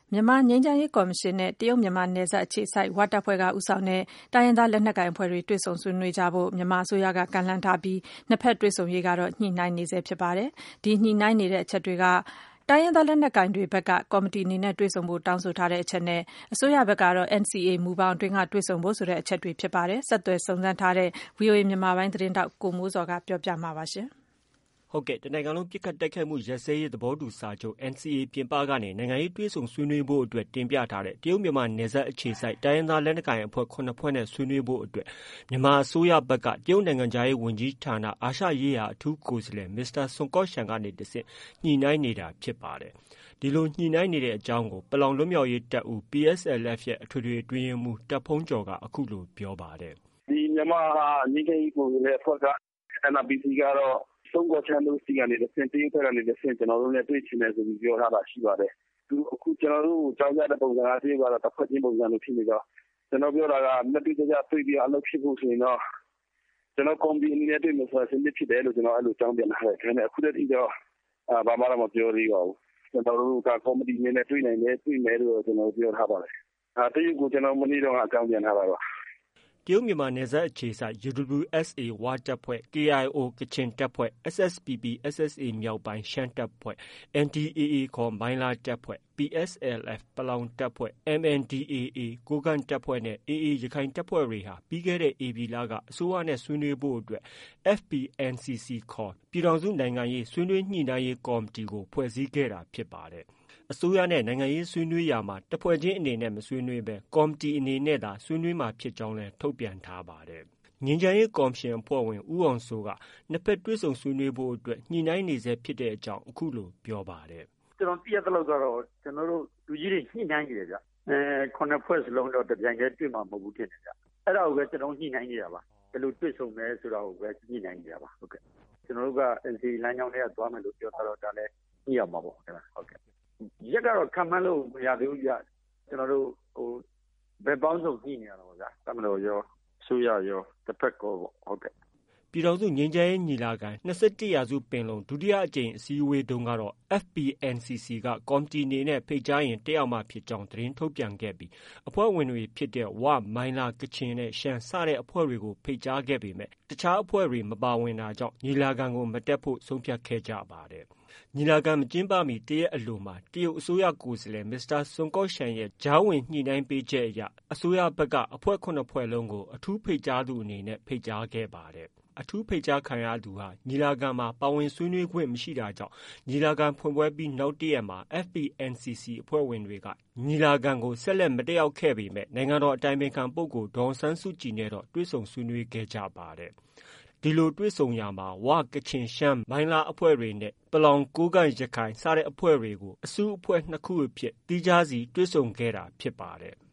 မြန်မာငြိမ်းချမ်းရေးကော်မရှင်နဲ့တရုတ်မြန်မာနယ်စပ်အခြေစိုက်ဝတပ်ဖွဲ့ကဦးဆောင်တဲ့တိုင်းရင်းသားလက်နက်ကိုင်အဖွဲ့တွေတွေ့ဆုံဆွေးနွေးကြဖို့မြန်မာအစိုးရကကမ်းလှမ်းထားပြီးနှစ်ဖက်တွေ့ဆုံရေးကတော့ညှိနှိုင်းနေဆဲဖြစ်ပါတယ်။ဒီညှိနှိုင်းနေတဲ့အချက်တွေကတိုင်းရင်းသားလက်နက်ကိုင်တွေဘက်ကကော်မတီအနေနဲ့တွေ့ဆုံဖို့တောင်းဆိုထားတဲ့အချက်နဲ့အစိုးရဘက်ကတော့ NCA မူဘောင်အတွင်းကတွေ့ဆုံဖို့ဆိုတဲ့အချက်တွေဖြစ်ပါတယ်။ဆက်သွယ်စုံစမ်းထားတဲ့ VOA မြန်မာပိုင်းသတင်းတောက်ကိုမိုးစောကပြောပြမှာပါရှင်။ဟုတ်ကဲ့တနိုင်ငံလုံးပြစ်ခတ်တိုက်ခိုက်မှုရပ်စဲရေးသဘောတူစာချုပ် NCA ပြင်ပကနေနိုင်ငံရေးတွဲဆုံဆွေးနွေးဖို့အတွက်တင်ပြထားတဲ့တရုတ်မြန်မာနယ်စပ်အခြေစိုက်တိုင်းရင်းသားလက်နက်ကိုင်အဖွဲ့9ဖွဲ့နဲ့ဆွေးနွေးဖို့အတွက်မြန်မာအစိုးရဘက်ကတရုတ်နိုင်ငံသားရေးဝန်ကြီးဌာနအာရှရေးရာအထူးကိုယ်စားလှယ်မစ္စတာဆွန်ကော့ရှန်ကနေတဆင့်ညှိနှိုင်းနေတာဖြစ်ပါတယ်။ဒီလိုညှိနှိုင်းနေတဲ့အကြောင်းကိုပလောင်လွတ်မြောက်ရေးတပ်ဦး PSLF ရဲ့အထွေထွေအတွင်းရေးမှူးတပ်ဖုံးကျော်ကအခုလိုပြောပါတယ်။ဒီမြန်မာငြိမ်းချမ်းရေးကိုယ်စားလှယ်အဖွဲ့က NRPC ကတော့သုံးကောချမ်းတို့စီကနေတဆင့်တရုတ်ဘက်ကနေတဆင့်ကျွန်တော်တို့နဲ့တွေ့ချင်တယ်ဆိုပြီးပြောထားတာရှိပါတယ်။အခုကျွန်တော်တို့ကြောင်းကြတဲ့ပုံစံအသေးကတော့တစ်ဖက်ချင်းပုံစံလိုဖြစ်နေတော့ကျွန်တော်ပြောတာကလက်တွေ့ကျကျတွေ့ပြီးအလုပ်ဖြစ်ဖို့ဆိုရင်တော့ကျွန်တော်ကွန်ပီအနေနဲ့တွေ့မယ်ဆိုရင်ဖြစ်တယ်လို့ကျွန်တော်အဲ့လိုကြောင်းပြန်ထားတယ်။ဒါပေမဲ့အခုတည်းကဘာမှတော့မပြောသေးပါဘူး။ကျွန်တော်တို့ကကော်မတီအနေနဲ့တွေ့နိုင်တယ်တွေ့မယ်လို့ကျွန်တော်ပြောထားပါတယ်။တရုတ်ကိုကျွန်တော်မနေ့တော့အကြောင်းပြန်ထားတာပါ။တရုတ်မြန်မာနယ်စပ်အခြေစိုက် UWSA ဝတပ်ဖွဲ့ KIO ကချင်တပ်ဖွဲ့ SSPP SSA မြောက်ပိုင်းရှမ်းတပ်ဖွဲ့ NDAA ခေါ်မိုင်းလားတပ်ဖွဲ့ PSLF ပလောင်တပ်ဖွဲ့ MNDAA ကိုးကန့်တပ်ဖွဲ့နဲ့ AA ရခိုင်တပ်ဖွဲ့တွေဟာပြီးခဲ့တဲ့ဧပြီလကအစိုးရနဲ့ဆွေးနွေးဖို့အတွက် FPNCC ခေါ်ပြည်ထောင်စုနိုင်ငံရေးဆွေးနွေးညှိနှိုင်းရေးကော်မတီကိုဖွဲ့စည်းခဲ့တာဖြစ်ပါတယ်။အစိုးရနဲ့နိုင်ငံရေးဆွေးနွေးရာမှာတစ်ဖွဲ့ချင်းအနေနဲ့မဆွေးနွေးဘဲကော်မတီအနေနဲ့သာဆွေးနွေးမှာဖြစ်ကြောင်းလည်းထုတ်ပြန်ထားပါတယ်။ငြိမ်းချမ်းရေးကော်မရှင်အဖွဲ့ဝင်ဦးအောင်စိုးကနှစ်ဖက်တွေ့ဆုံဆွေးနွေးဖို့အတွက်ညှိနှိုင်းနေဆဲဖြစ်တဲ့အကြောင်းအခုလိုပြောပါတယ်။ကျွန်တော်သိရသလောက်ကတော့ကျွန်တော်တို့လူကြီးတွေညှိနှိုင်းနေတယ်ဗျ။ခုနှစ်ဖွဲ့စလုံးတော့တပြိုင်တည်းတွေ့မှာမဟုတ်ဘူးဖြစ်နေကြ။အဲ့ဒါကိုပဲကျွန်တော်ညှိနှိုင်းနေတာပါ။ဘယ်လိုတွေ့ဆုံလဲဆိုတာကိုပဲညှိနှိုင်းနေတာပါဟုတ်ကဲ့။ကျွန်တော်တို့က NCA လမ်းကြောင်းထဲကသွားမယ်လို့ပြောထားတော့ဒါလည်းညှိရမှာပေါ့ဟုတ်ကဲ့။ရက်ကတော့ခံမှန်းလို့မရသေးဘူးကျွန်တော်တို့ဘယ်ပေါင်းစုံညှိနေရတော့ဗျာတမလို့ရောဆိုရရောတစ်ဖက်ကောဟုတ်ကဲ့ပြည်ထောင်စုငြိမ်းချမ်းရေးညီလာခံ21ရာစုပင်လုံဒုတိယအကြိမ်အစည်းအဝေးတုန်းကတော့ FPNCC ကကော်မတီအနေနဲ့ဖိတ်ကြားရင်တက်ရောက်မှာဖြစ်ကြောင်းသတင်းထုတ်ပြန်ခဲ့ပြီးအဖွဲ့ဝင်တွေဖြစ်တဲ့ဝမိုင်းလာကချင်နဲ့ရှမ်းစတဲ့အဖွဲ့တွေကိုဖိတ်ကြားခဲ့ပေမဲ့တခြားအဖွဲ့တွေမပါဝင်တာကြောင့်ညီလာခံကိုမတက်ဖို့ဆုံးဖြတ်ခဲ့ကြပါတယ်။ညီလာခံမကျင်းပမီတရက်အလိုမှာတရုတ်အစိုးရကိုယ်စားလှယ်မစ္စတာဆွန်ကော့ရှန်ရဲ့ကြားဝင်ညှိနှိုင်းပေးချက်အရအစိုးရဘက်ကအဖွဲ့9ဖွဲ့လုံးကိုအထူးဖိတ်ကြားသူအနေနဲ့ဖိတ်ကြားခဲ့ပါတယ်။အထူးဖိတ်ကြားခံရသူဟာညီလာခံမှာပါဝင်ဆွေးနွေးခွင့်မရှိတာကြောင့်ညီလာခံဖွင့်ပွဲပြီးနောက်တရက်မှာ FPNCC အဖွဲ့ဝင်တွေကညီလာခံကိုဆက်လက်မတက်ရောက်ခဲ့ပေမဲ့နိုင်ငံတော်အတိုင်ပင်ခံပုဂ္ဂိုလ်ဒေါ်အောင်ဆန်းစုကြည်နဲ့တော့တွေ့ဆုံဆွေးနွေးခဲ့ကြပါတယ်။ဒီလိုတွေ့ဆုံရာမှာဝကချင်ရှမ်းမိုင်းလားအဖွဲ့တွေနဲ့ပလောင်ကိုးကန့်ရခိုင်စတဲ့အဖွဲ့တွေကိုအစုအဖွဲ့2ခုအဖြစ်သီးခြားစီတွေ့ဆုံခဲ့တာဖြစ်ပါတယ်။